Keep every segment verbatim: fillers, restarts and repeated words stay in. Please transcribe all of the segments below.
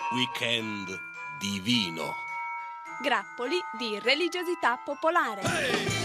Weekend divino. Grappoli di religiosità popolare. Hey!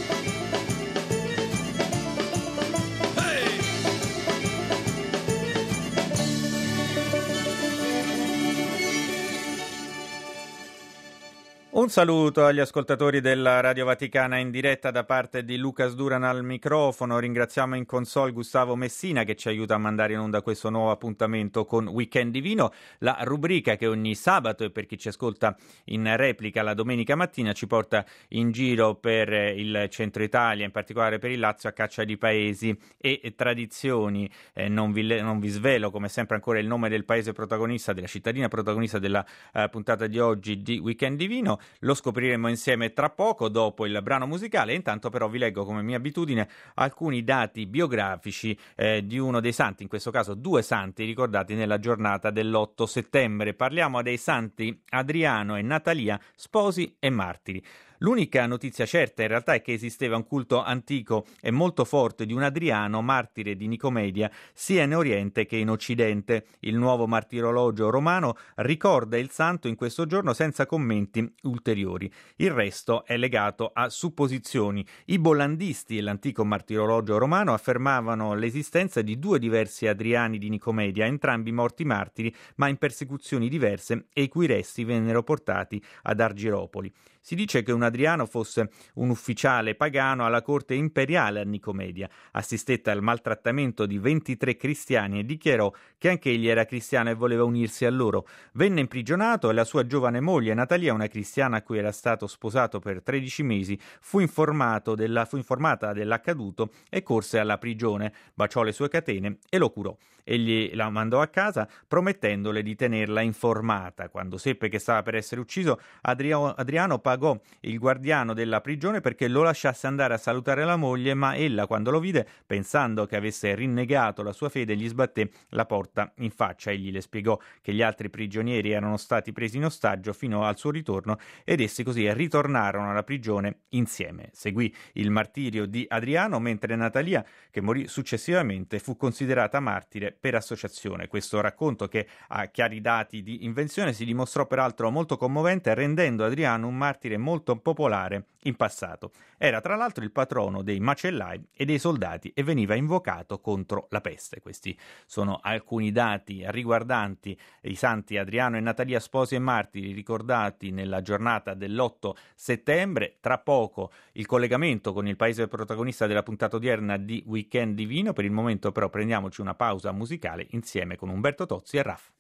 Un saluto agli ascoltatori della Radio Vaticana in diretta da parte di Lucas Duran al microfono. Ringraziamo in console Gustavo Messina che ci aiuta a mandare in onda questo nuovo appuntamento con Weekend Divino, la rubrica che ogni sabato e per chi ci ascolta in replica la domenica mattina ci porta in giro per il centro Italia, in particolare per il Lazio, a caccia di paesi e tradizioni. Eh, non, vi, non vi svelo come sempre ancora il nome del paese protagonista, della cittadina protagonista della eh, puntata di oggi di Weekend Divino. Lo scopriremo insieme tra poco dopo il brano musicale. Intanto però vi leggo, come mia abitudine, alcuni dati biografici eh, di uno dei santi, in questo caso due santi ricordati nella giornata dell'otto settembre. Parliamo dei santi Adriano e Natalia, sposi e martiri. L'unica notizia certa in realtà è che esisteva un culto antico e molto forte di un Adriano, martire di Nicomedia, sia in Oriente che in Occidente. Il nuovo martirologio romano ricorda il santo in questo giorno senza commenti ulteriori. Il resto è legato a supposizioni. I bollandisti e l'antico martirologio romano affermavano l'esistenza di due diversi Adriani di Nicomedia, entrambi morti martiri, ma in persecuzioni diverse, e i cui resti vennero portati ad Argiropoli. Si dice che un Adriano fosse un ufficiale pagano alla corte imperiale a Nicomedia, assistette al maltrattamento di ventitré cristiani e dichiarò che anche egli era cristiano e voleva unirsi a loro. Venne imprigionato e la sua giovane moglie Natalia, una cristiana a cui era stato sposato per tredici mesi, fu, informato della, fu informata dell'accaduto e corse alla prigione, baciò le sue catene e lo curò. Egli la mandò a casa promettendole di tenerla informata. Quando seppe che stava per essere ucciso, Adriano, Adriano pagò il guardiano della prigione perché lo lasciasse andare a salutare la moglie, ma ella, quando lo vide, pensando che avesse rinnegato la sua fede, gli sbatté la porta in faccia. Egli le spiegò che gli altri prigionieri erano stati presi in ostaggio fino al suo ritorno ed essi così ritornarono alla prigione insieme. Seguì il martirio di Adriano, mentre Natalia, che morì successivamente, fu considerata martire per associazione. Questo racconto, che ha chiari dati di invenzione, si dimostrò peraltro molto commovente, rendendo Adriano un martire molto popolare in passato. Era tra l'altro il patrono dei macellai e dei soldati e veniva invocato contro la peste. Questi sono alcuni dati riguardanti i santi Adriano e Natalia, sposi e martiri, ricordati nella giornata dell'otto settembre. Tra poco il collegamento con il paese protagonista della puntata odierna di Weekend Divino. Per il momento però prendiamoci una pausa musicale insieme con Umberto Tozzi e Raff.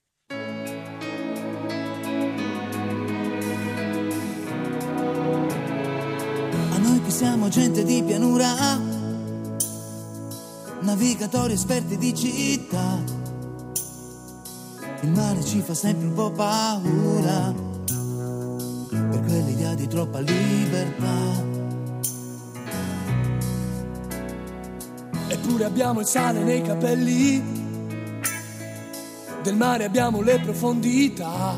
Noi che siamo gente di pianura, navigatori esperti di città, il mare ci fa sempre un po' paura per quell'idea di troppa libertà. Eppure abbiamo il sale nei capelli, del mare abbiamo le profondità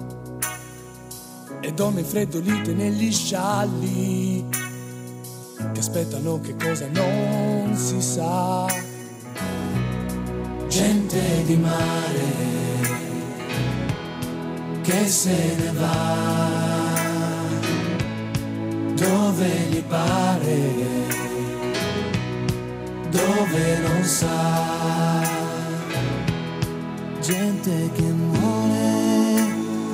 e donne freddolite negli scialli che aspettano che cosa non si sa. Gente di mare che se ne va dove gli pare, dove non sa. Gente che muore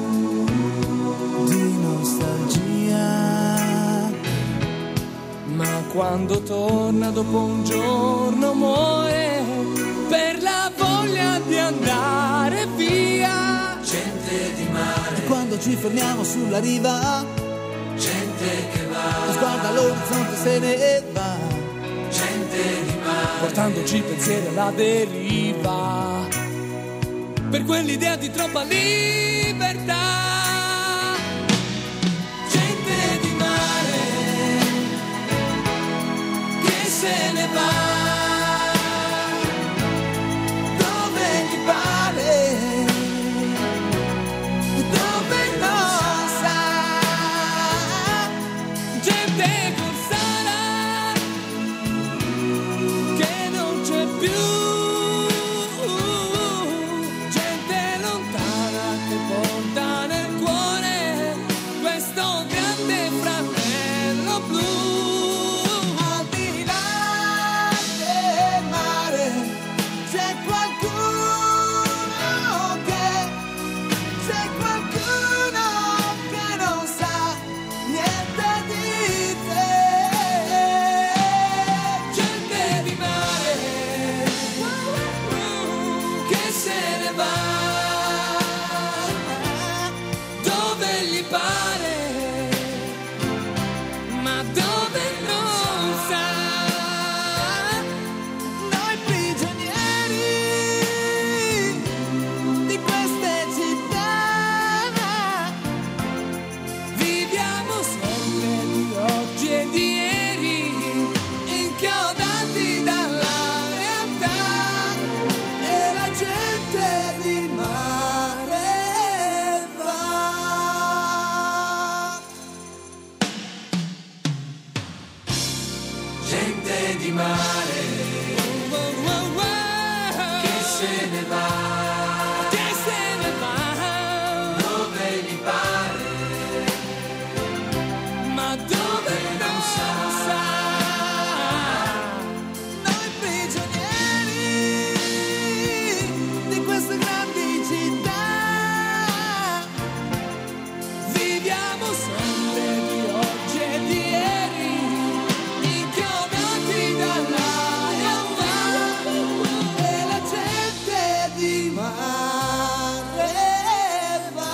di nostalgia, ma quando torna dopo un giorno muore per la voglia di andare via. Gente di mare, quando ci fermiamo sulla riva, gente che va, guarda l'orizzonte se ne va. Gente di mare, portandoci pensieri alla deriva per quell'idea di troppa libertà. Se ne va dove gli pare, dove non sa. Gente corsara che non c'è più, gente lontana che poi se ne va, che se ne va, dove gli pare, ma dove non sa, noi prigionieri di queste grandi città, viviamo sempre di oggi e di ieri, inchiodati dall'aria e la gente di mare va.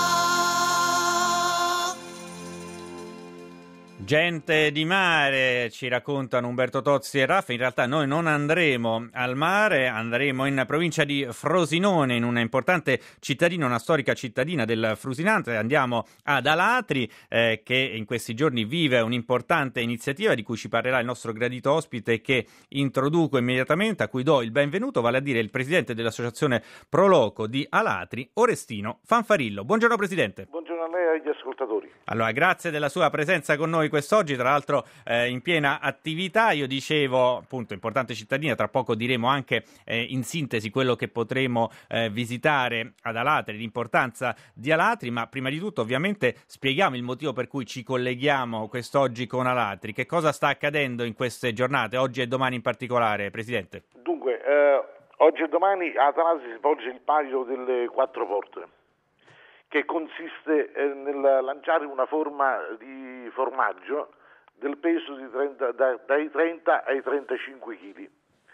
Gente di mare, ci raccontano Umberto Tozzi e Raffa. In realtà noi non andremo al mare, andremo in provincia di Frosinone, in una importante cittadina, una storica cittadina del Frusinante. Andiamo ad Alatri, eh, che in questi giorni vive un'importante iniziativa di cui ci parlerà il nostro gradito ospite, che introduco immediatamente, a cui do il benvenuto, vale a dire il presidente dell'associazione Proloco di Alatri, Orestino Fanfarillo. Buongiorno Presidente. Buongiorno a lei e agli ascoltatori. Allora, grazie della sua presenza con noi quest'oggi, tra l'altro eh, in piena attività. Io dicevo, appunto, importante cittadina, tra poco diremo anche eh, in sintesi quello che potremo eh, visitare ad Alatri, l'importanza di Alatri, ma prima di tutto ovviamente spieghiamo il motivo per cui ci colleghiamo quest'oggi con Alatri. Che cosa sta accadendo in queste giornate, oggi e domani in particolare, Presidente? Dunque, eh, oggi e domani a Alatri si svolge il palio delle quattro porte, che consiste eh, nel lanciare una forma di formaggio del peso di trenta, da, dai trenta ai trentacinque chili.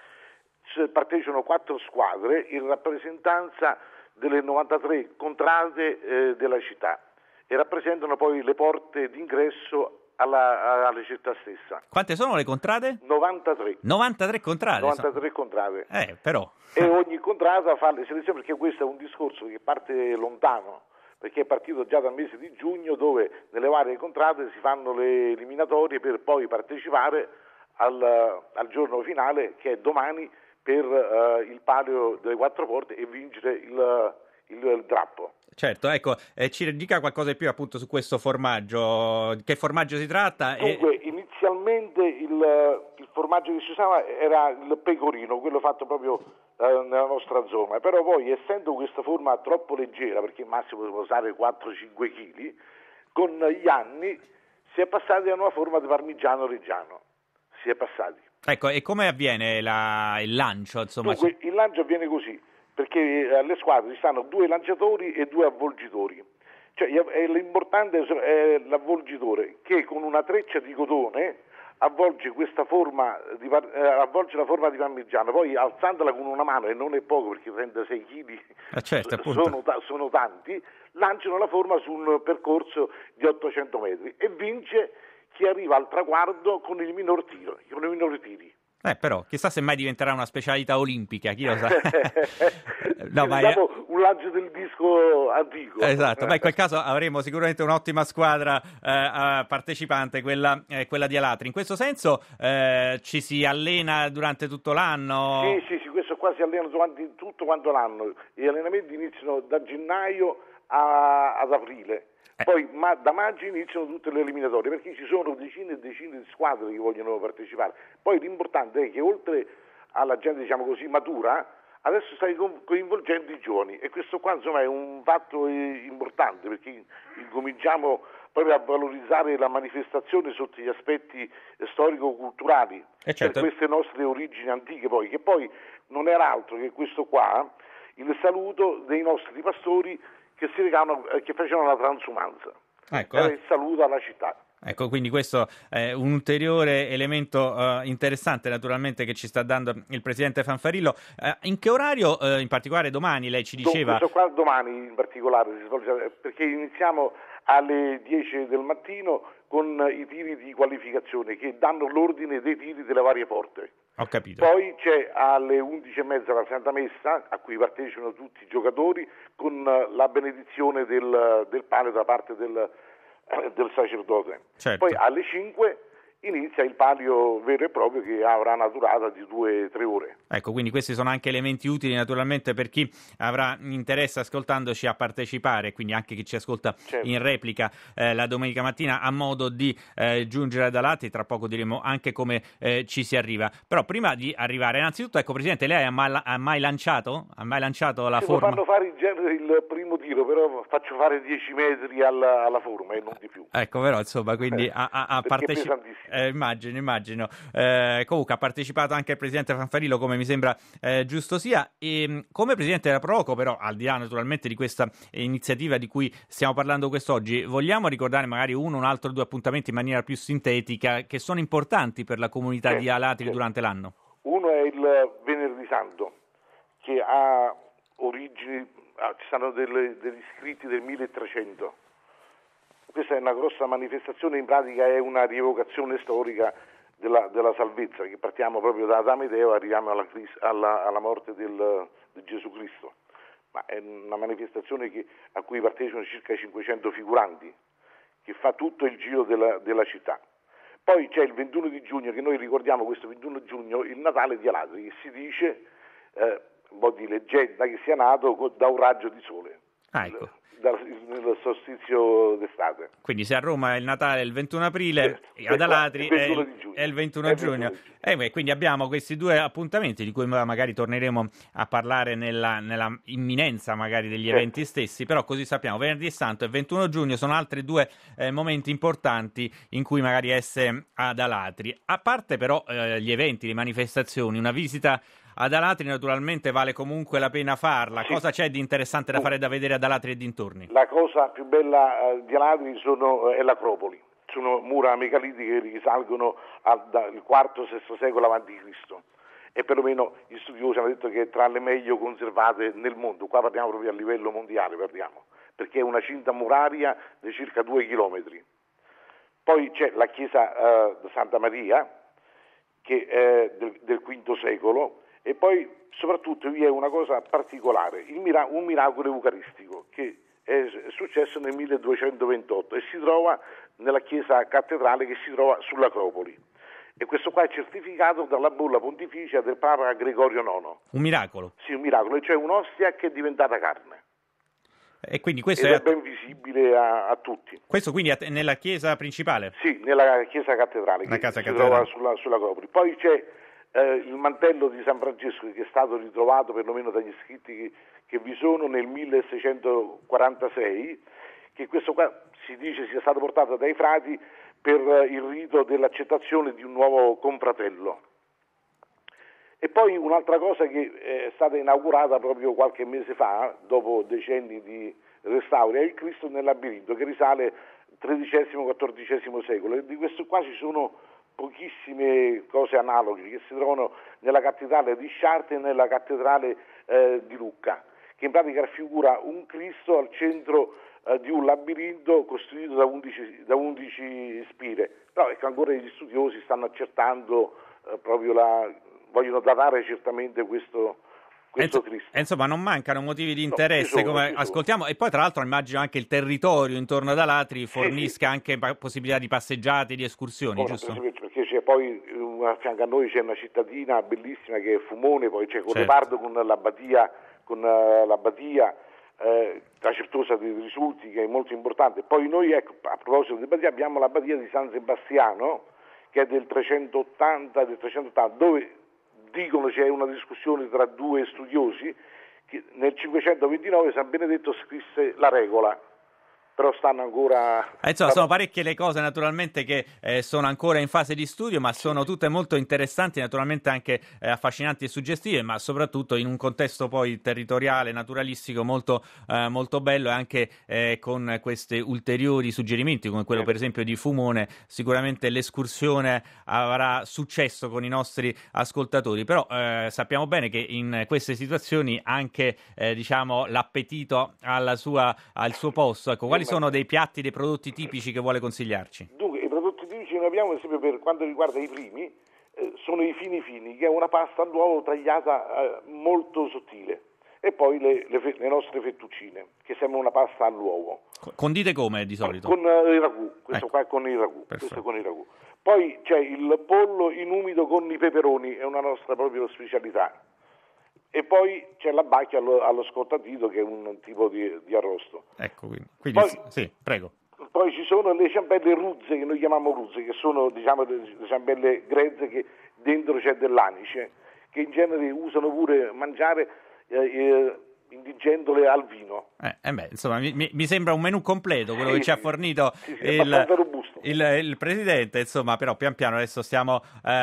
Partecipano quattro squadre in rappresentanza delle novantatré contrade eh, della città e rappresentano poi le porte d'ingresso alla, alla città stessa. Quante sono le contrade? novantatré. novantatré contrade? novantatré contrade. Eh, però. E ogni contrada fa le selezioni, perché questo è un discorso che parte lontano, perché è partito già dal mese di giugno, dove nelle varie contrade si fanno le eliminatorie per poi partecipare al, al giorno finale, che è domani, per uh, il palio delle quattro porte e vincere il, il, il drappo. Certo, ecco, eh, ci dica qualcosa di più appunto su questo formaggio, che formaggio si tratta? Dunque, e... inizialmente il, il formaggio che si usava era il pecorino, quello fatto proprio eh, nella nostra zona, però poi, essendo questa forma troppo leggera, perché massimo si può usare quattro cinque chili, con gli anni si è passati a una forma di parmigiano reggiano, si è passati. Ecco, e come avviene la, il lancio? Insomma, Dunque, il lancio avviene così, perché alle squadre ci stanno due lanciatori e due avvolgitori. Cioè, l'importante è l'avvolgitore, che con una treccia di cotone avvolge questa forma di, eh, avvolge la forma di parmigiano, poi alzandola con una mano, e non è poco perché trentasei chili ah, certo, sono, sono tanti, lanciano la forma su un percorso di ottocento metri e vince chi arriva al traguardo con il minor tiro, con i minori tiri. Eh, però, chissà se mai diventerà una specialità olimpica, chi lo sa. No, ma è... un lancio del disco antico. Esatto, ma in quel caso avremo sicuramente un'ottima squadra eh, partecipante, quella, eh, quella di Alatri. In questo senso eh, ci si allena durante tutto l'anno? Sì, sì, sì, questo qua si allena durante tutto quanto l'anno. Gli allenamenti iniziano da gennaio a, ad aprile. Poi ma, da maggio iniziano tutte le eliminatorie, perché ci sono decine e decine di squadre che vogliono partecipare. Poi l'importante è che oltre alla gente, diciamo così, matura, adesso stai coinvolgendo i giovani, e questo qua insomma è un fatto importante, perché incominciamo proprio a valorizzare la manifestazione sotto gli aspetti storico-culturali, eh certo. per queste nostre origini antiche, poi che poi non era altro che questo qua, il saluto dei nostri pastori che si recavano, che facevano la transumanza. Ecco, Era eh. il saluto alla città. Ecco, quindi questo è un ulteriore elemento uh, interessante, naturalmente, che ci sta dando il presidente Fanfarillo. Uh, in che orario, uh, in particolare domani, lei ci diceva? Questo qua domani in particolare si svolge, perché iniziamo alle dieci del mattino con i tiri di qualificazione che danno l'ordine dei tiri delle varie porte. Ho capito. Poi c'è alle undici e mezza la Santa Messa, a cui partecipano tutti i giocatori, con la benedizione del, del pane da parte del, del sacerdote. Certo. Poi alle cinque inizia il palio vero e proprio che avrà una durata di due tre ore. Ecco, quindi questi sono anche elementi utili naturalmente per chi avrà interesse ascoltandoci a partecipare, quindi anche chi ci ascolta certo. in replica eh, la domenica mattina ha modo di eh, giungere ad Alatri, tra poco diremo anche come eh, ci si arriva. Però prima di arrivare, innanzitutto, ecco Presidente, lei ha mai, ha mai lanciato? Ha mai lanciato la Se forma? Mi fanno fare in genere il primo tiro, però faccio fare dieci metri alla, alla forma e non di più. Ecco, però insomma, quindi ha, ha, ha partecipato. Eh, immagino, immagino. Eh, comunque ha partecipato anche il Presidente Fanfarillo, come mi sembra eh, giusto sia. E come Presidente della Proco, però, al di là naturalmente di questa iniziativa di cui stiamo parlando quest'oggi, vogliamo ricordare magari uno, un altro, due appuntamenti in maniera più sintetica che sono importanti per la comunità certo, di Alatri certo. durante l'anno? Uno è il Venerdì Santo, che ha origini, ci sono delle, degli scritti del milletrecento. Questa è una grossa manifestazione, in pratica è una rievocazione storica della, della salvezza, che partiamo proprio da Adamo ed Eva, arriviamo alla, alla, alla morte del, di Gesù Cristo. Ma è una manifestazione che, a cui partecipano circa cinquecento figuranti, che fa tutto il giro della, della città. Poi c'è il ventuno di giugno, che noi ricordiamo questo ventuno giugno, il Natale di Alatri, che si dice, eh, un po' di leggenda, che sia nato da un raggio di sole. Ah, ecco. Nel solstizio d'estate. Quindi se a Roma è il Natale il ventuno aprile, certo, ad Alatri è il ventuno è il ventuno giugno. E beh, quindi abbiamo questi due appuntamenti di cui magari torneremo a parlare nella, nella imminenza magari degli certo. eventi stessi, però così sappiamo, Venerdì Santo e ventuno giugno sono altri due eh, momenti importanti in cui magari essere ad Alatri. A parte però eh, gli eventi, le manifestazioni, una visita ad Alatri naturalmente vale comunque la pena farla. Sì. Cosa c'è di interessante da fare e da vedere ad Alatri e dintorni? La cosa più bella eh, di Alatri sono, è l'Acropoli. Sono mura megalitiche che risalgono al quarto sesto secolo avanti Cristo. E perlomeno gli studiosi hanno detto che è tra le meglio conservate nel mondo. Qua parliamo proprio a livello mondiale, parliamo, perché è una cinta muraria di circa due chilometri. Poi c'è la chiesa eh, di Santa Maria, che è del, del quinto secolo. E poi soprattutto vi è una cosa particolare, il mira- un miracolo eucaristico che è successo nel milleduecentoventotto e si trova nella chiesa cattedrale che si trova sull'Acropoli. E questo qua è certificato dalla bolla pontificia del Papa Gregorio nono. Un miracolo? Sì, un miracolo, cioè un'ostia che è diventata carne. E quindi questo Ed è, è ben visibile a, a tutti. Questo quindi è nella chiesa principale? Sì, nella chiesa cattedrale La che casa si cattedrale. trova sulla, sull'Acropoli. Poi c'è Eh, il mantello di San Francesco che è stato ritrovato perlomeno dagli scritti che, che vi sono nel milleseicentoquarantasei, che questo qua si dice sia stato portato dai frati per il rito dell'accettazione di un nuovo confratello. E poi un'altra cosa che è stata inaugurata proprio qualche mese fa, dopo decenni di restauri, è il Cristo nel labirinto, che risale al tredicesimo quattordicesimo secolo, e di questo qua ci sono pochissime cose analoghe che si trovano nella cattedrale di Chartres e nella cattedrale eh, di Lucca, che in pratica raffigura un Cristo al centro eh, di un labirinto costituito da undici, da undici spire. Però ecco, ancora gli studiosi stanno accertando eh, proprio la, vogliono datare certamente questo questo Enzo, Cristo. Insomma, non mancano motivi di interesse, no, sono, come ascoltiamo, e poi tra l'altro immagino anche il territorio intorno ad Alatri fornisca sì, sì. anche possibilità di passeggiate, di escursioni, oh, giusto? Perché c'è poi a fianco a noi c'è una cittadina bellissima che è Fumone, poi c'è Cotepardo certo. con l'abbatia, con uh, l'abbatia eh, la Certosa dei Risulti, che è molto importante. Poi noi, ecco, a proposito di abbatia, abbiamo l'abbatia di San Sebastiano, che è del trecentottanta, del trecentottanta, dove dicono c'è una discussione tra due studiosi che nel cinquecentoventinove San Benedetto scrisse la regola, però stanno ancora... Eh, insomma, sono parecchie le cose naturalmente che eh, sono ancora in fase di studio, ma sono tutte molto interessanti, naturalmente anche eh, affascinanti e suggestive, ma soprattutto in un contesto poi territoriale, naturalistico molto, eh, molto bello, e anche eh, con questi ulteriori suggerimenti come quello per esempio di Fumone. Sicuramente l'escursione avrà successo con i nostri ascoltatori, però eh, sappiamo bene che in queste situazioni anche eh, diciamo l'appetito alla sua, al suo posto. Ecco, quali sono dei piatti, dei prodotti tipici che vuole consigliarci? Dunque, i prodotti tipici noi abbiamo, ad esempio, per quanto riguarda i primi, eh, sono i fini fini, che è una pasta all'uovo tagliata eh, molto sottile, e poi le, le, le nostre fettuccine, che sembra una pasta all'uovo. Condite come di solito? Con uh, il ragù, questo ecco. qua è con il ragù, Perfetto. questo è con il ragù. Poi c'è il pollo in umido con i peperoni, è una nostra proprio specialità. E poi c'è la bacchia allo, allo scottadito, che è un tipo di, di arrosto. Ecco, quindi, quindi poi, sì, prego. Poi ci sono le ciambelle ruzze, che noi chiamiamo ruzze, che sono, diciamo, le ciambelle grezze che dentro c'è dell'anice, che in genere usano pure mangiare eh, eh, indigendole al vino. Eh, eh beh, insomma, mi, mi sembra un menù completo quello sì, che ci ha sì, fornito sì, sì, il, robusto. Il, il Presidente, insomma, però pian piano adesso stiamo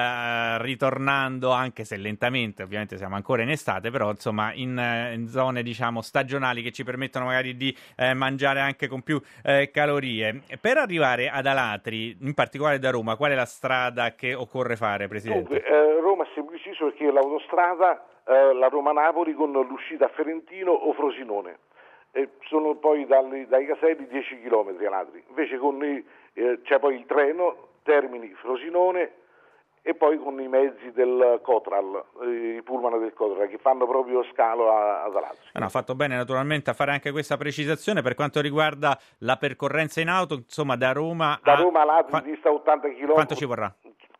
eh, ritornando, anche se lentamente, ovviamente siamo ancora in estate, però insomma in, in zone, diciamo, stagionali che ci permettono magari di eh, mangiare anche con più eh, calorie. Per arrivare ad Alatri, in particolare da Roma, qual è la strada che occorre fare, Presidente? Dunque, eh, Roma è semplicissimo, perché l'autostrada, eh, la Roma-Napoli con l'uscita a Ferentino o Frosinone. E sono poi dai, dai caselli dieci chilometri Alatri. Invece con i, eh, c'è poi il treno Termini Frosinone e poi con i mezzi del Cotral, eh, i pullman del Cotral, che fanno proprio scalo a, ad Alatri. Ah, no, ha fatto bene naturalmente a fare anche questa precisazione. Per quanto riguarda la percorrenza in auto, insomma, da Roma da a... Roma a Alatri Qua... dista ottanta chilometri. Quanto ci vorrà?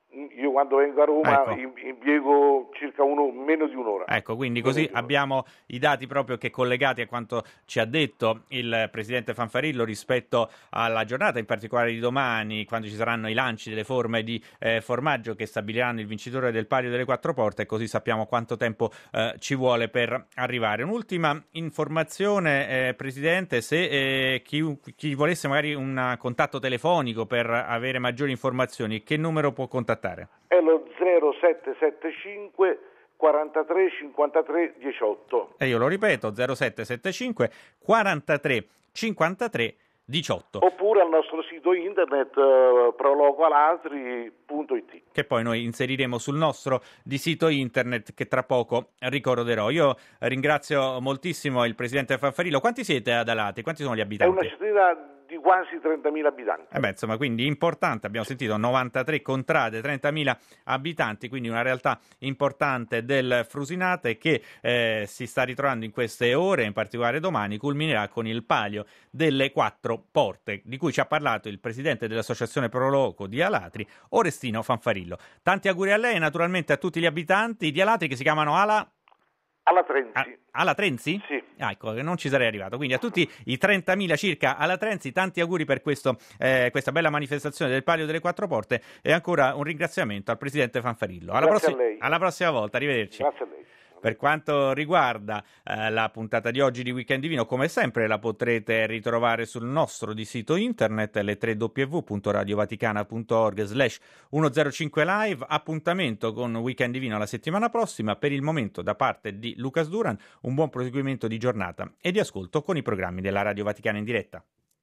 Io quando vengo a Roma ecco. impiego circa uno, meno di un'ora. Ecco, quindi così abbiamo i dati proprio che collegati a quanto ci ha detto il Presidente Fanfarillo rispetto alla giornata, in particolare di domani, quando ci saranno i lanci delle forme di eh, formaggio che stabiliranno il vincitore del Palio delle Quattro Porte, e così sappiamo quanto tempo eh, ci vuole per arrivare. Un'ultima informazione, eh, Presidente, se eh, chi, chi volesse magari un contatto telefonico per avere maggiori informazioni, che numero può contattare? È lo zero sette sette cinque quarantatré cinquantatré diciotto. E io lo ripeto, zero sette sette cinque quarantatré cinquantatré diciotto. Oppure al nostro sito internet uh, prologoalatri punto it, che poi noi inseriremo sul nostro di sito internet, che tra poco ricorderò. Io ringrazio moltissimo il Presidente Fanfarillo. Quanti siete ad Alatri? Quanti sono gli abitanti? È una cittadina di quasi trentamila abitanti. Eh beh, insomma, quindi importante, abbiamo sentito novantatré contrade, trentamila abitanti, quindi una realtà importante del Frusinate che eh, si sta ritrovando in queste ore, in particolare domani, culminerà con il Palio delle Quattro Porte, di cui ci ha parlato il Presidente dell'Associazione Proloco di Alatri, Orestino Fanfarillo. Tanti auguri a lei e naturalmente a tutti gli abitanti di Alatri, che si chiamano Ala... Alatrensi. A- Alatrensi? Sì. Ah, ecco, non ci sarei arrivato. Quindi a tutti i trentamila circa Alatrensi, tanti auguri per questo, eh, questa bella manifestazione del Palio delle Quattro Porte, e ancora un ringraziamento al Presidente Fanfarillo. Alla, Grazie prossi- a lei. alla prossima volta, arrivederci. Grazie a lei. Per quanto riguarda eh, la puntata di oggi di Weekend Divino, come sempre la potrete ritrovare sul nostro di sito internet, le tre w w w punto radiovaticana punto org slash centocinque live. Appuntamento con Weekend Divino la settimana prossima. Per il momento, da parte di Lucas Duran, un buon proseguimento di giornata e di ascolto con i programmi della Radio Vaticana in diretta.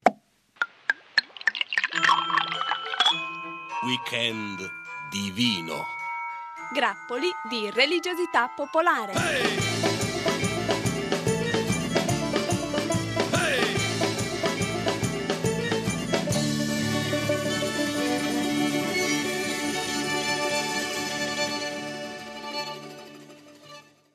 Weekend Divino. Grappoli di religiosità popolare.